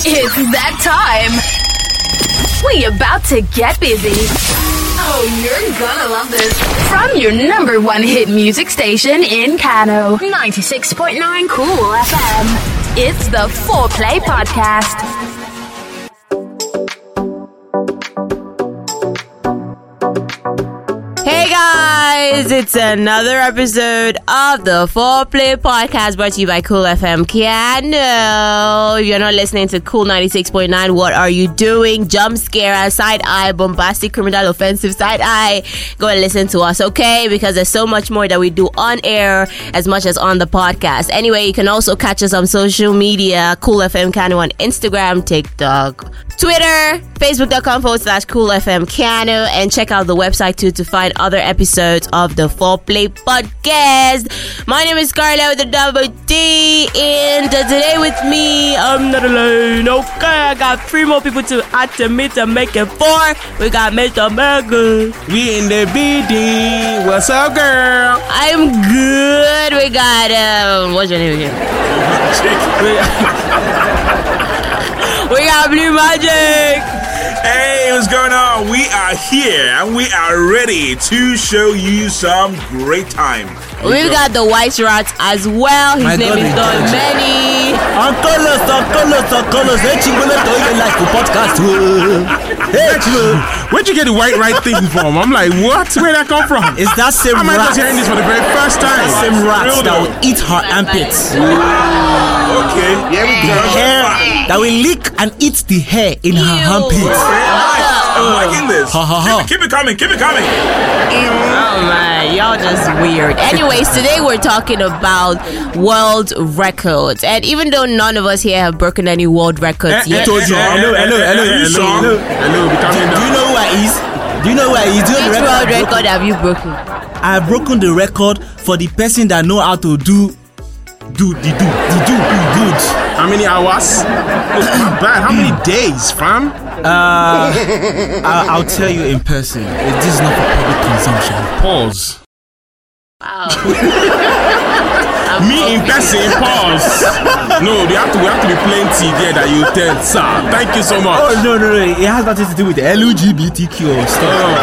It's that time. We about to get busy. Oh, you're gonna love this. From your number one hit music station in Kano, 96.9 Cool FM. It's the Foreplay Podcast. Hey guys, it's another episode of the Foreplay Podcast brought to you by Cool FM Kano. If you're not listening to Cool 96.9, what are you doing? Jump scare, side eye, bombastic, criminal, offensive, side eye. Go and listen to us, okay? Because there's so much more that we do on air as much as on the podcast. Anyway, you can also catch us on social media, Cool FM Kano on Instagram, TikTok, Twitter, Facebook.com/Cool FM Kano, and check out the website too to find other episodes of the Foreplay Podcast. My name is Carla with the double D, and today with me, I'm not alone. Okay, I got 3 more people to add to me to make it 4. We got Mr. Mega. We in the BD. What's up, girl? I'm good. We got what's your name again? We got Blue Magic. Hey, what's going on? We are here and we are ready to show you some great time. We've got the White Rats as well. His name is Don Manny. Uncle, where'd you get the white right thing from? I'm like, what? Where'd that come from? It's that same I might rat. just hearing this for the very first time. That same rat that will eat her armpits. Okay, here we The go. hair that will lick and eat the hair in her armpits. I'm liking this. Ha, ha, ha. Keep it coming. Oh man, y'all just weird. Anyways, today we're talking about world records. And even though none of us here have broken any world records yet. told you. Hello, Hello, be calming down. Do you know who I is? Do you know who I is? Do you know Which the world record? record have you broken? I've broken the record for the person that know how to do good. How many hours? Not bad. How many days, fam? I'll tell you in person. This is not for public consumption. Pause. Wow. Me in person, pause. No, we have to be plenty there that you tell, sir. Thank you so much. Oh no! It has nothing to do with the LGBTQ or stuff.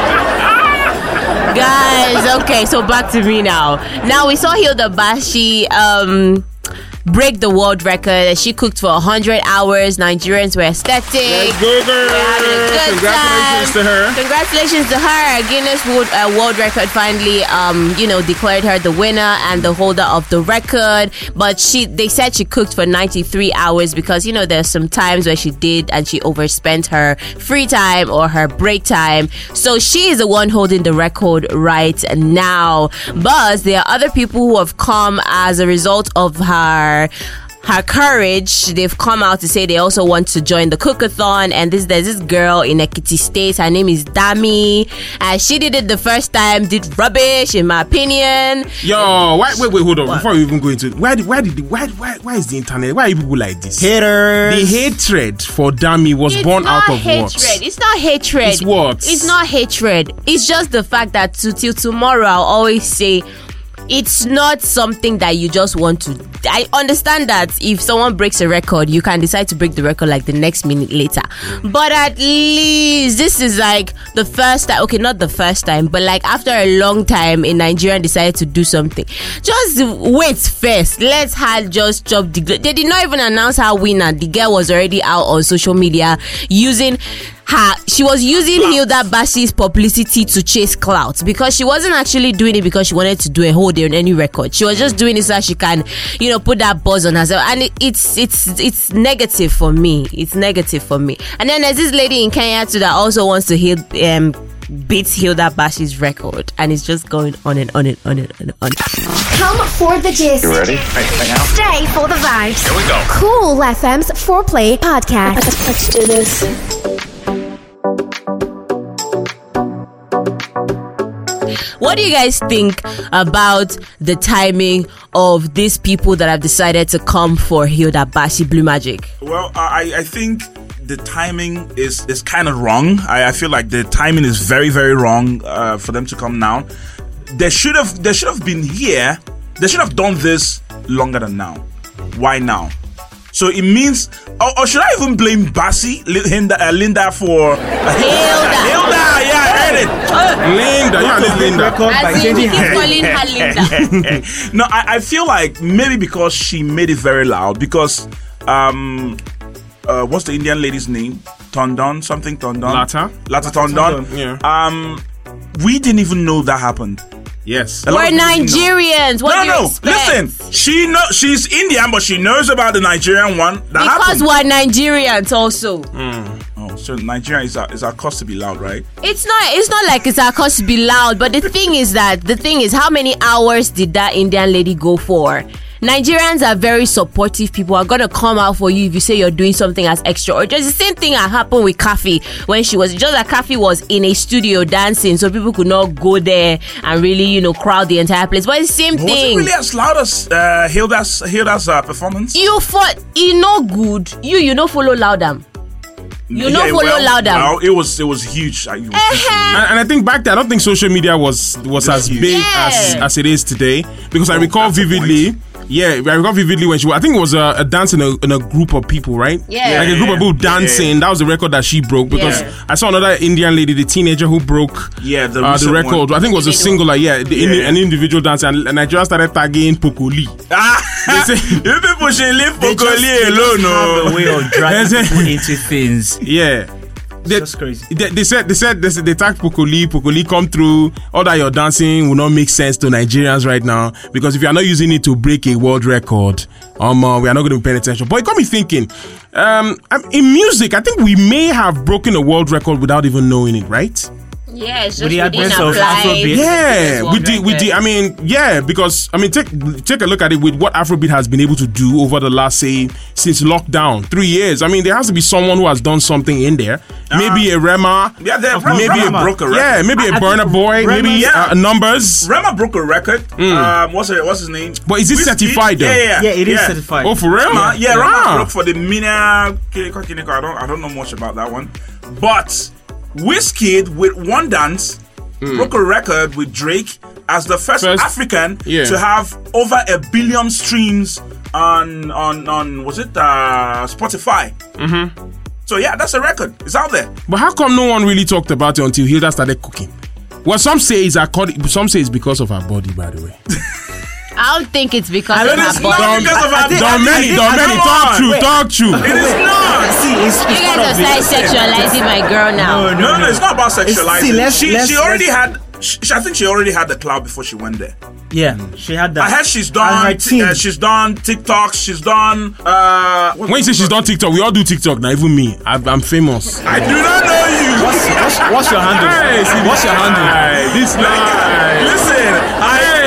Guys, okay, so back to me now. Now we saw Hilda Bashi break the world record. She cooked for 100 hours. Nigerians were ecstatic. Let's go, girl. We're having a good Congratulations time. to her. Congratulations to her. Guinness World Record finally, declared her the winner and the holder of the record. But they said she cooked for 93 hours because, there's some times where she did and she overspent her free time or her break time. So she is the one holding the record right now. But there are other people who have come as a result of her courage. They've come out to say they also want to join the cookathon, and there's this girl in Ekiti State. Her name is Dami, and she did it the first time, did rubbish in my opinion. Yo, wait, hold on. Before we even go into it, why is the internet? Why are people like this? Haters. The hatred for Dami was born out of what? It's not hatred. It's what? It's not hatred. It's just the fact that till tomorrow I'll always say it's not something that you just want to. I understand that if someone breaks a record, you can decide to break the record like the next minute later. But at least this is like the first time. Okay, not the first time, but like after a long time, a Nigerian decided to do something. Just wait first. Let's her just chop the. They did not even announce her winner. The girl was already out on social media using. She was using Hilda Bashi's publicity to chase clout because she wasn't actually doing it because she wanted to do a hold on any record. She was just doing it so that she can, put that buzz on herself. And it's negative for me. It's negative for me. And then there's this lady in Kenya too that also wants to beat Hilda Bashi's record, and it's just going on and on and on and on and on. Come for the gist. You ready? Right now. Stay for the vibes. Here we go. Cool FM's Foreplay Podcast. Let's do this. What do you guys think about the timing of these people that have decided to come for Hilda Bashi Blue Magic? Well, I think the timing is kind of wrong. I feel like the timing is very, very wrong for them to come now. They should have been here. They should have done this longer than now. Why now? So it means, or should I even blame Bassi, Linda for Hilda? Yeah, I heard it. Linda, yeah, Linda. As in, he keeps calling her Linda. No, I feel like maybe because she made it very loud. Because what's the Indian lady's name? Tondon, something Tondon. Lata Tondon. Yeah. We didn't even know that happened. Yes. We're Nigerians. What do you expect? Listen. She's Indian, but she knows about the Nigerian one that happened. Because we're Nigerians also. Oh, so Nigeria is our cause to be loud, right? It's not like it's our cause to be loud, but the thing is how many hours did that Indian lady go for? Nigerians are very supportive people, are gonna come out for you if you say you're doing something as extra. Or just the same thing that happened with Kafi when she was just that Kafi was in a studio dancing, so people could not go there and really, crowd the entire place. But it's the same thing. Was it really as loud as Hilda's performance? You good. You know follow Loudam. Well, it was huge. And I think back then, I don't think social media was as big as it is today, because I recall vividly. Yeah, I recall vividly when I think it was a dance in a group of people, right? Yeah. Like a group of people dancing. That was the record that she broke, because I saw another Indian lady, the teenager who broke the record. One. I think it was a singular, an individual dance, and Nigeria started tagging Pokoli. You people should leave Pokoli alone, no? Have a way of dragging people into things. Yeah. That's crazy. They said they tagged Pokoli come through. All that you're dancing will not make sense to Nigerians right now, because if you are not using it to break a world record, we are not going to be paying attention. But it got me thinking. In music, I think we may have broken a world record without even knowing it, right? Yeah, it's just with the advent of Afrobeat. Yeah, we did. I mean, because take a look at it with what Afrobeat has been able to do over the last, say, since lockdown, 3 years. I mean, there has to be someone who has done something in there. Maybe a Rema. Yeah, maybe Rema broke a record. Yeah, maybe a Burna Boy. Maybe Numbers. Rema broke a record. What's his name? But is it certified though? Yeah, it is certified. Oh, for real? Rema broke for the Mina. I don't know much about that one, but Wizkid with One Dance broke a record with Drake as the first African to have over 1 billion streams on was it Spotify? So yeah, that's a record. It's out there. But how come no one really talked about it until Hilda started cooking? Well, some say it's because of her body, by the way. I don't think it's because of her body. Don't many. Talk true. It is not. See, it's you guys are sexualizing my girl now. No, it's not about sexualizing. She already had. I think she already had the clout before she went there. Yeah, she had that. I heard she's done. She's done TikTok. She's done. When you say she's done TikTok, we all do TikTok now. Even me, I'm famous. I do not know you. What's your handle? What's your handle? This lie. Listen,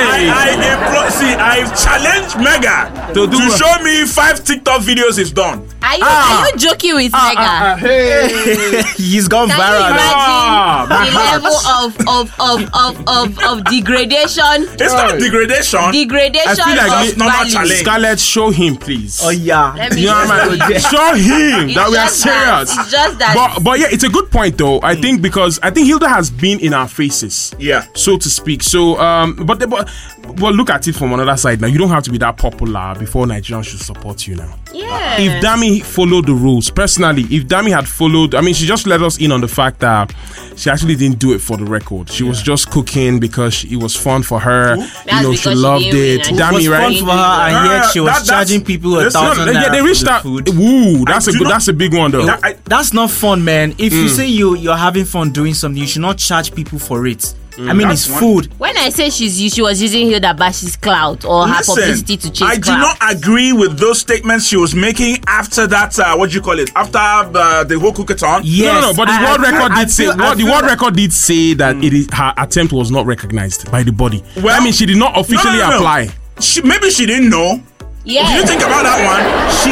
I've challenged Mega to show me 5 TikTok videos he's done. Are you joking with Mega? He's gone viral. Can you imagine the level of degradation? It's not degradation. I feel like not challenge. Scarlett, show him, please. Oh yeah. Show him that we are serious. It's just that. But yeah, it's a good point though. I think because Hilda has been in our faces. Yeah. So to speak. So but look at it from another side now. You don't have to be that popular before Nigerians should support you now. Yeah. If Dami followed the rules, personally, if Dami had followed, I mean, she just let us in on the fact that she actually didn't do it for the record. She was just cooking because it was fun for her. She loved it. Dami, right? It was fun for her, and yet she was charging people $1,000. Yeah, they reached out. Ooh, that's a big one though. That's not fun, man. If you say you're having fun doing something, you should not charge people for it. I mean, it's food. When I say she was using Hilda Bash's clout or her publicity to chase I do not agree with those statements she was making after that. What do you call it? After the whole cookathon. Yes, no, but the world record did say. The world record did say that her attempt was not recognized by the body. Well, I mean, she did not officially apply. Maybe she didn't know. Yeah. Did you think about that one?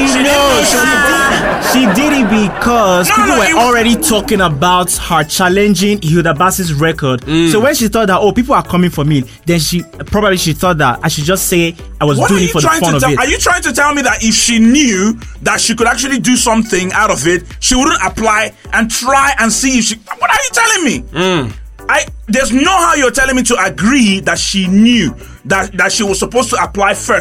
She did it because people were already talking about her challenging Hilda Bash's record. So when she thought that, people are coming for me, then she thought that I should just say I was doing it for the fun of it. Are you trying to tell me that if she knew that she could actually do something out of it, she wouldn't apply and try and see if she... What are you telling me? There's no how you're telling me to agree that she knew that she was supposed to apply first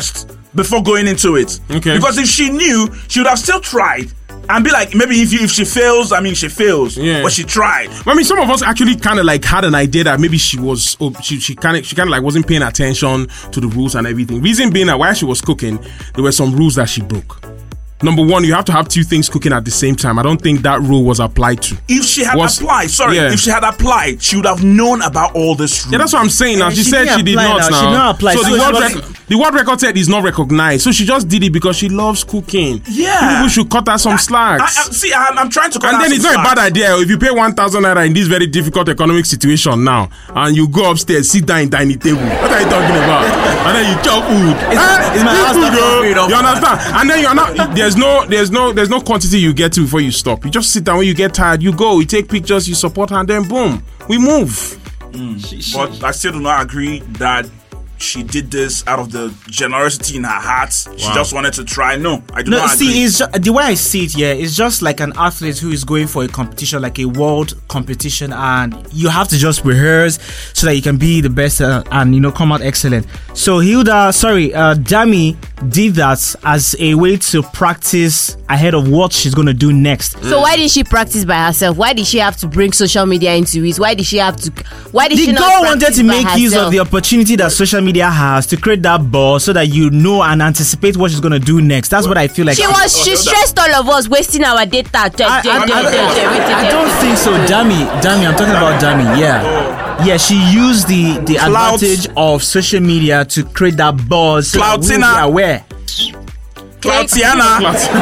before going into it. Okay. Because if she knew, she would have still tried. And be like, maybe if she fails, she fails. Yeah. But she tried. I mean, some of us actually kind of like had an idea that maybe she kind of like wasn't paying attention to the rules and everything. Reason being that while she was cooking, there were some rules that she broke. Number one, you have to have two things cooking at the same time. I don't think that rule was applied to. If she had applied, she would have known about all this rules. Yeah, that's what I'm saying. Now she said she did not. She did not apply. So the world record said is not recognized. So she just did it because she loves cooking. Yeah. People should cut her some slack. I'm trying to cut her some slack. And then it's not a bad idea if you pay 1,000 naira in this very difficult economic situation now, and you go upstairs, sit down in dining table. What are you talking about? And then you chop food. It's my house. You understand? And then you're not. There's no quantity you get to before you stop. You just sit down. When you get tired, you go. You take pictures. You support her, and then boom, we move. But I still do not agree that she did this out of the generosity in her heart. She just wanted to try. No, I do not agree. See, it's the way I see it here, it's just like an athlete who is going for a competition, like a world competition, and you have to just rehearse so that you can be the best and come out excellent. So Dami did that as a way to practice ahead of what she's going to do next. So why did she practice by herself? Why did she have to bring social media into it? Why did she not The girl wanted to make use of the opportunity that social media has to create that buzz so that you know and anticipate what she's going to do next. That's what I feel like. She stressed all of us, wasting our data. I don't think so. Dami, I'm talking about Dami. Yeah, she used the advantage of social media to create that buzz. Cloutina. Where? Cloutiana.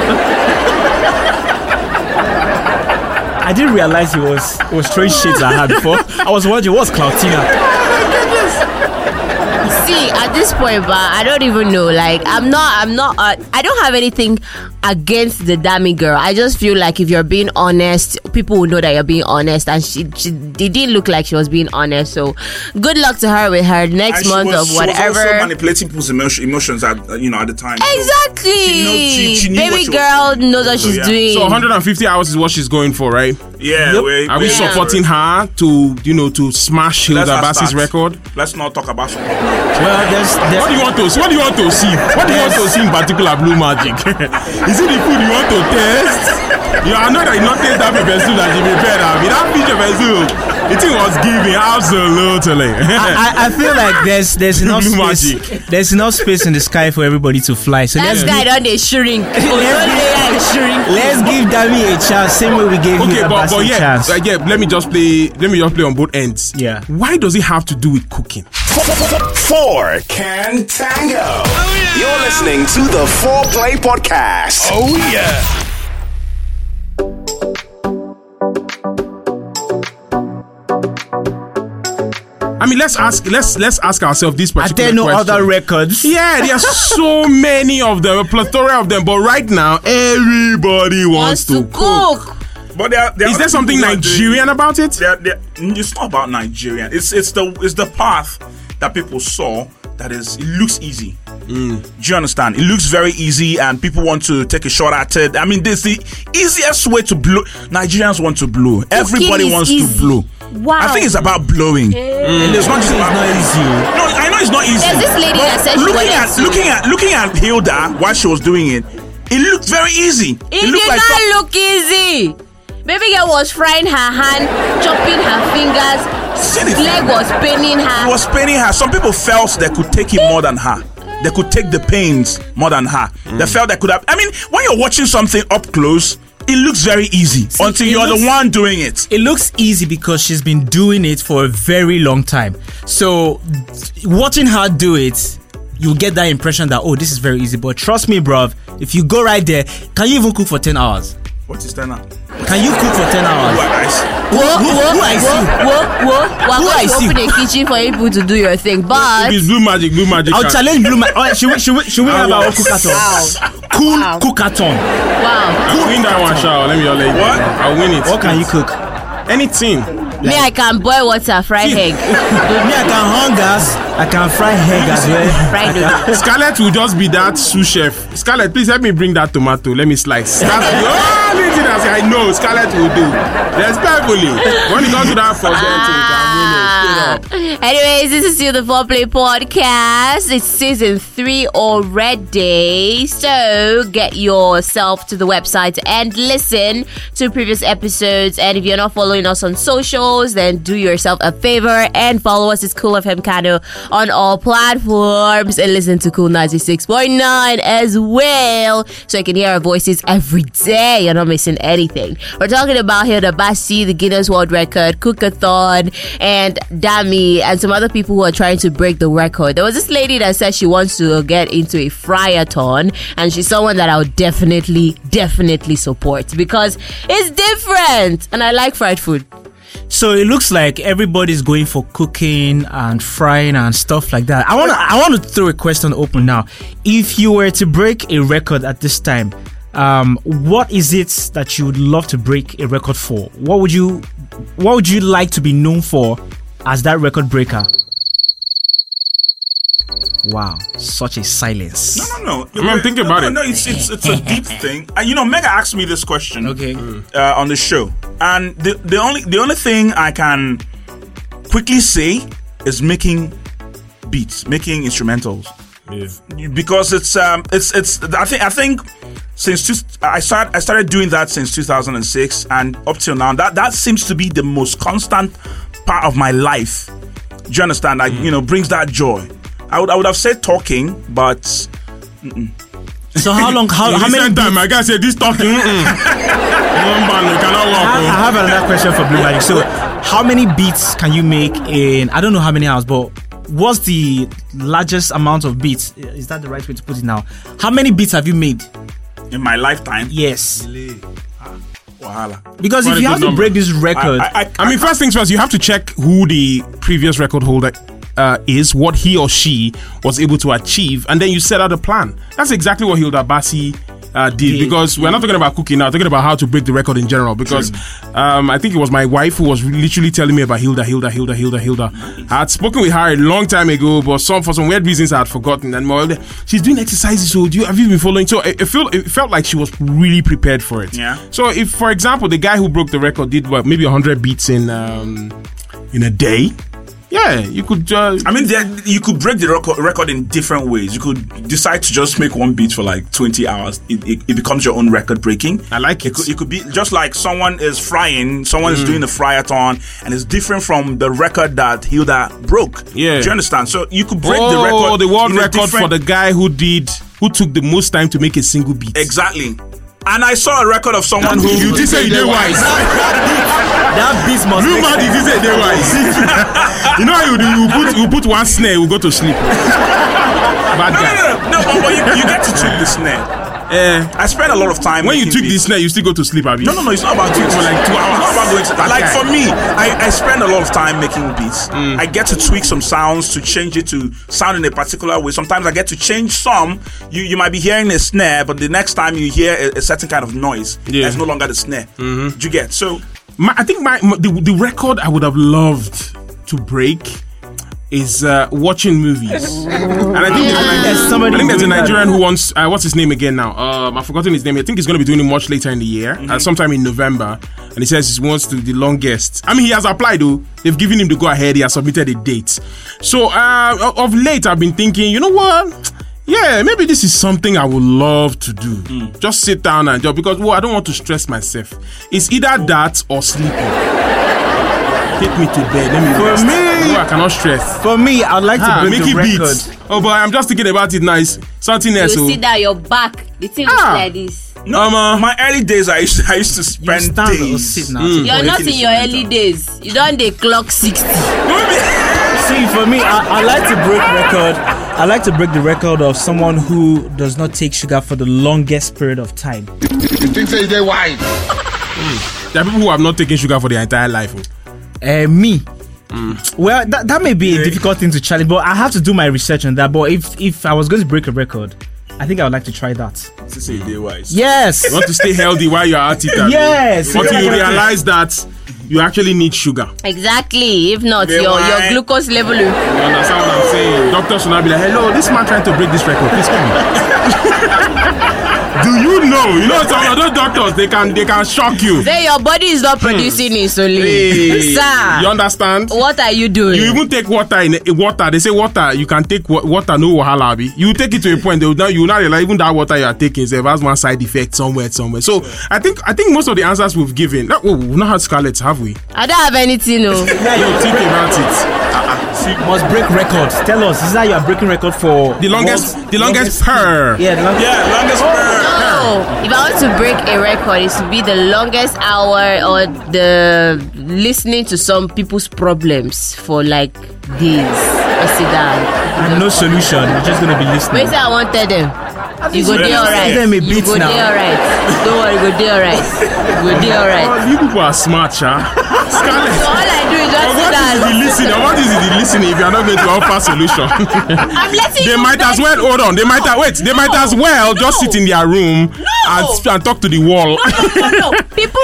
I didn't realize he was throwing shades at her before. I was wondering, what's Cloutina? See, at this point, but I don't even know. Like, I don't have anything against the Dami girl. I just feel like if you're being honest, people will know that you're being honest, and it didn't look like she was being honest. So, good luck to her with her next month of whatever. She was also manipulating people's emotions at the time. Exactly. So she knew baby girl knows what she's doing. So 150 hours is what she's going for, right? Yeah. Yep. Are we supporting her to smash Hilda Bassi's record? Let's not talk about it. Well, there's What do you want to see? What do you want to see? What do you want to see in particular, Blue Magic? Is it the food you want to test? You are not taste that pepper soup that you prepared. That fish pepper soup, the thing was giving absolutely. I feel like there's enough space. There's enough space in the sky for everybody to fly. So that guy don't they shrink. Let's give Dami a chance, same way we gave you a chance. Let me just play on both ends. Yeah. Why does it have to do with cooking? 4 Can Tango. Oh, yeah. You're listening to the 4Play Podcast. Oh yeah. I mean, let's ask ourselves this particular question. Are there no other records? Yeah, there are so many of them, a plethora of them. But right now, everybody wants to cook. But is there something Nigerian about it? It's not about Nigerian. It's the path that people saw. It looks easy. Do you understand? It looks very easy, and people want to take a shot at it. I mean, this is the easiest way to blow. Nigerians want to blow. Everybody wants to blow. Wow. I think it's about blowing. It's not just about easy. No, I know it's not easy. There's this lady that said looking at Hilda while she was doing it, it looked very easy. It did not look easy. Baby girl was frying her hand, chopping her fingers. Leg was paining her. It was paining her. Some people felt they could take it more than her. They could take the pains more than her. They felt they could have. I mean, when you're watching something up close, it looks very easy until you're the one doing it. It looks easy because she's been doing it for a very long time. So, watching her do it, you get that impression that, this is very easy. But trust me, bruv, if you go right there, can you even cook for 10 hours? What is 10 hours? Can you cook for 10 hours? Who I see? Open a kitchen for people to do your thing, but it's Blue Magic. I'll challenge Blue Magic. Alright, should we have our own cookathon? Cool cookathon. Wow. I'll win that one, Shao. Let me just let you. What? I'll win it. What can you cook? Anything. Me, I can boil water, fry egg. Me, I can hang gas. I can fry egg as well. Fried noodles. Scarlett will just be that sous chef. Scarlett, please help me bring that tomato. Let me slice. That's the only thing I know Scarlett will do. Respectfully. When it comes to that, forget it. I'm winning. up? Anyways, this is still the Foreplay Podcast. It's season 3 already. So get yourself to the website and listen to previous episodes. And if you're not following us on socials, then do yourself a favor and follow us. It's Cool FM Kano on all platforms and listen to Cool 96.9 as well, so you can hear our voices every day. You're not missing anything. We're talking about Hilda Basi, the Guinness World Record, Cookathon, and Dami, and some other people who are trying to break the record. There was this lady that said she wants to get into a fryathon, and she's someone that I would definitely support because it's different, and I like fried food. So it looks like everybody's going for cooking and frying and stuff like that. I want to throw a question open now. If you were to break a record at this time, what is it that you would love to break a record for? What would you like to be known for as that record breaker? Wow, such a silence. No. I'm thinking about it. No, it's a deep thing. And Mega asked me this question. Okay. On the show, and the only thing I can quickly say is making beats, making instrumentals. Yeah. Because it's I think since I started doing that since 2006, and up till now, that seems to be the most constant part of my life. Do you understand? Like brings that joy. I would have said talking, but. So how long? How many time? My guy said this talking. I have another question for Blue Magic. So, how many beats can you make in? I don't know how many hours, but what's the largest amount of beats? Is that the right way to put it now? How many beats have you made in my lifetime? Yes. Wahala. Because if you have to break this record, I mean, first things first, you have to check who the previous record holder is, what he or she was able to achieve, and then you set out a plan. That's exactly what Hilda Basi did, because we're not talking about cooking now, talking about how to break the record in general, because I think it was my wife who was literally telling me about Hilda. I had spoken with her a long time ago, but for some weird reasons I had forgotten, and she's doing exercises, so have you been following? So it felt like she was really prepared for it. Yeah. So if, for example, the guy who broke the record did maybe 100 beats in a day. Yeah, you could. You could break the record in different ways. You could decide to just make one beat for like 20 hours. It becomes your own record breaking. I like it. It could be just like someone is frying, someone is doing a fryathon, and it's different from the record that Hilda broke. Yeah. Do you understand? So you could break the record. Oh, the world record for the guy who took the most time to make a single beat. Exactly. And I saw a record of someone who... You did say you did wise. that beat must Blue Magic did say they wise. You know how you put one snare, you go to sleep. Bad guy. No, but you get to tweak the snare. I spent a lot of time. When you took this snare, you still go to sleep, Abi? No, it's not about doing for like 2 hours. It's not about doing like for me, I spend a lot of time making beats. I get to tweak some sounds to change it to sound in a particular way. Sometimes I get to change some. You might be hearing a snare, but the next time you hear a certain kind of noise, it's no longer the snare. Do you get? So I think the record I would have loved to break is watching movies. And I think there's a Nigerian who wants what's his name again now? I've forgotten his name. I think he's going to be doing it much later in the year, sometime in November. And he says he wants to the longest. I mean, he has applied though. They've given him the go ahead. He has submitted a date. So of late, I've been thinking, you know what? Yeah, maybe this is something I would love to do. Just sit down and do, because I don't want to stress myself. It's either that or sleeping. Take me to bed. Let me rest. Me, I cannot stress. For me, I'd like to break the record. Beats. Oh, but I'm just thinking about it nice. Something else. You sit down, your back. The thing is like this. No, my early days, I used to spend days. You're not in your early days. You don't the clock 60. See, for me, I like to break record. I like to break the record of someone who does not take sugar for the longest period of time. You think so? They're wise. There are people who have not taken sugar for their entire life. Me. Well, that may be a difficult thing to challenge, but I have to do my research on that. But if I was going to break a record, I think I would like to try that. To say they're wise. Yes. You want to stay healthy while you're at it. Yes. Until you realize that you actually need sugar. Exactly. If not, your glucose level. You understand what I'm saying? Doctors will not be like, hello, this man trying to break this record. Please come. Do you know? You know, some of those doctors, they can shock you. Then your body is not producing insulin. Hey, Sir, you understand? what are you doing? You even take water in water. They say water. You can take water. No wahala. You take it to a point. You will not realize even that water you are taking has one side effect somewhere. So I think most of the answers we've given. We've not had Scarlett, have we? I don't have anything. No. You think about it. Must break records. Tell us, is that you are breaking record for the longest purr? Yeah, longest purr. No, if I want to break a record, it should be the longest hour or the listening to some people's problems for like days. I sit down. And no solution. You're just gonna be listening. Wait till I wanted them. You go there alright. You go there alright. Don't worry, you go there alright. You go there alright. Oh, you people are smart, Scarlett. So all I do is just sit down. What is the listening if you are not going to offer solution? I'm letting they you might as well hold on. They might as well just sit in their room and talk to the wall. No. People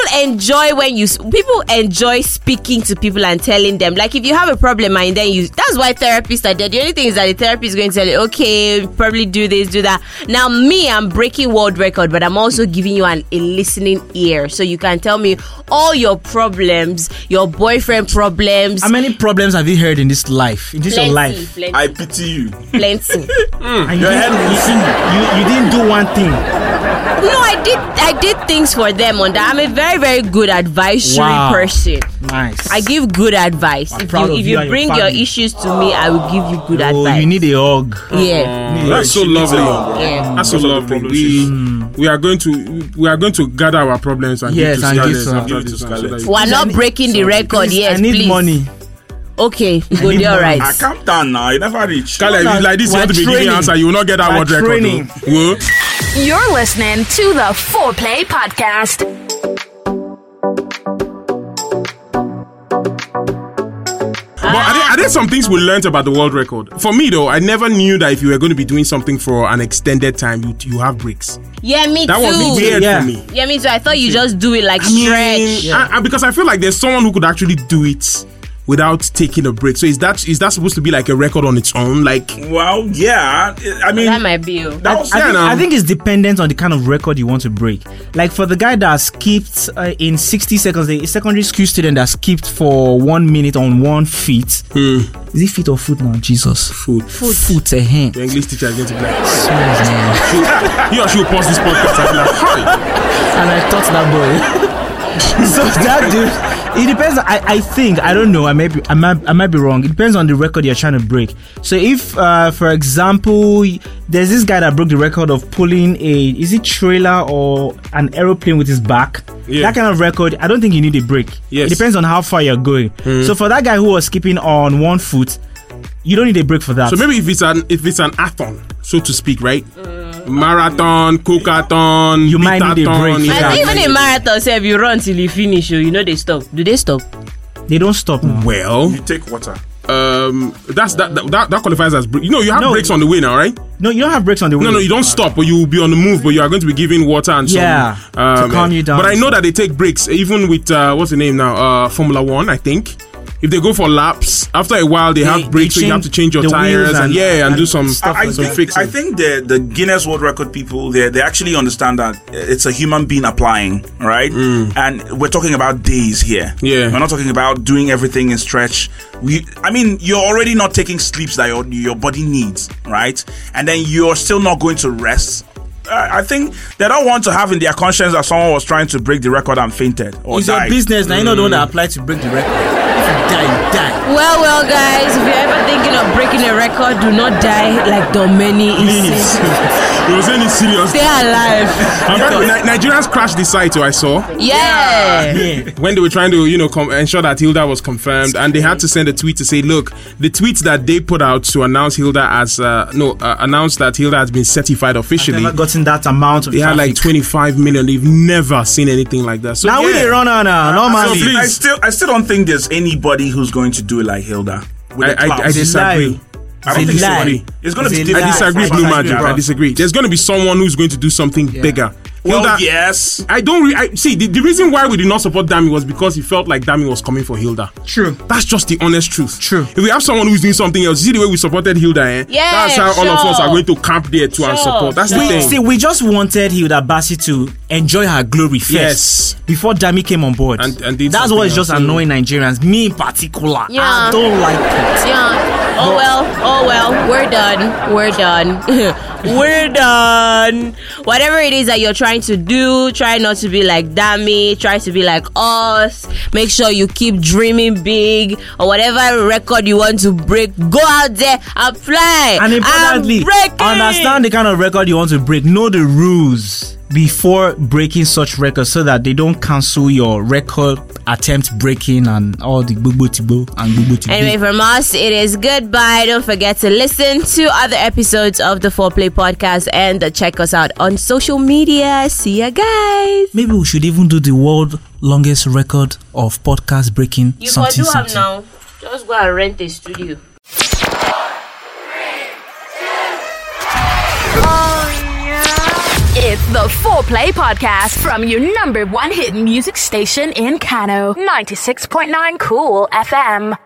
enjoy speaking to people and telling them. Like if you have a problem and then that's why therapists are there. The only thing is that the therapist is going to tell you, okay, probably do this, do that. Now me, I'm breaking world record, but I'm also giving you a listening ear, so you can tell me all your problems, your boyfriend problems. How many problems have you heard in this life? In this your life? Plenty. I pity you. Plenty. And you didn't do one thing. No, I did things for them on that. I'm a very, very good advisory person. Nice. I give good advice. If you bring your issues to me, I will give you good advice. You need a hug. Yeah. That's so lovely. Yeah. That's so lovely. We are going to gather our problems and give to Scarlett. We're not breaking the record. Yes, I need please. money. Okay, you go there, right? I calm down now. You never reach. Scarlett, if like this, you want to be giving answer, you will not get that word record. You're listening to the Foreplay Podcast. But are there some things we learned about the world record? For me though, I never knew that if you were going to be doing something for an extended time, you have breaks. Yeah, me that too. That was weird for me. Yeah, me too. I thought you just do it like stretch. Because I feel like there's someone who could actually do it without taking a break. So is that supposed to be like a record on its own? Like, well, yeah. I mean, that might be. I think it's dependent on the kind of record you want to break. Like for the guy that skipped in 60 seconds, the secondary school student that skipped for 1 minute on 1 feet. Is it feet or foot now? Jesus. Foot. A hand. The English teacher is going to be like, he or she will pause this podcast and be like, hi. And I thought that boy. So that dude, it depends. I think, I don't know. I might be wrong. It depends on the record you're trying to break. So if, for example, there's this guy that broke the record of pulling is it trailer or an aeroplane with his back? Yeah. That kind of record, I don't think you need a break. Yes. It depends on how far you're going. So for that guy who was skipping on 1 foot, you don't need a break for that. So maybe if it's an athlon, so to speak, right? Marathon, cook-a-thon, you might need a break. I think even in marathon, say if you run till you finish, they stop. Do they stop? They don't stop now. Well, you take water. That qualifies as break. You have breaks on the way now, right? No, you don't have breaks on the way. No, you don't stop, but you will be on the move. But you are going to be giving water and some, to calm you down. But I know that they take breaks, even with what's the name now? Formula 1, I think. If they go for laps, after a while they have breaks, so you have to change your tires and do some stuff. I think the Guinness World Record people, they actually understand that it's a human being applying, right? And we're talking about days here. Yeah, we're not talking about doing everything in stretch. You're already not taking sleeps that your body needs, right? And then you're still not going to rest. I think they don't want to have in their conscience that someone was trying to break the record and fainted or it's died. Your business. Now you know the one that applied to break the record. If you die. Well, guys, if you're ever thinking of breaking a record, do not die like Domeni is. It was any serious. Stay alive. Nigerians crashed the site, I saw. Yeah. When they were trying to, ensure that Hilda was confirmed, and they had to send a tweet to say, look, the tweets that they put out to announce Hilda as announced that Hilda has been certified officially. I've never gotten that amount of They had like 25 million. They've never seen anything like that. So now we the runner now. Normally, I still don't think there's anybody who's going to do it like Hilda. I disagree. I don't think it's going to be different. I disagree, Blue Magic. I disagree. There's going to be someone who's going to do something bigger. Well, Hilda, yes. I don't see the reason why we did not support Dami was because he felt like Dami was coming for Hilda. True. That's just the honest truth. True. If we have someone who's doing something else, you see the way we supported Hilda, Yeah, that's how all of us are going to camp there too and support. That's the thing. See, we just wanted Hilda Baci to enjoy her glory first. Yes. Before Dami came on board. And did that's something what is just else. annoying Nigerians. Me in particular. Yeah. I don't like it. Yeah. Oh well. We're done. We're done. Whatever it is that you're trying to do, try not to be like Dami. Try to be like us. Make sure you keep dreaming big, or whatever record you want to break. Go out there and fly. And importantly, break it. understand the kind of record you want to break. Know the rules before breaking such records so that they don't cancel your record attempt breaking and all the bubu and bubu. Anyway, from us, it is goodbye. Don't forget to listen to other episodes of the 4Play podcast and check us out on social media. See ya, guys. Maybe we should even do the world longest record of podcast breaking. You something, can do them something. now. Just go and rent a studio. It's the 4Play podcast from your number one hit music station in Kano, 96.9 Cool FM.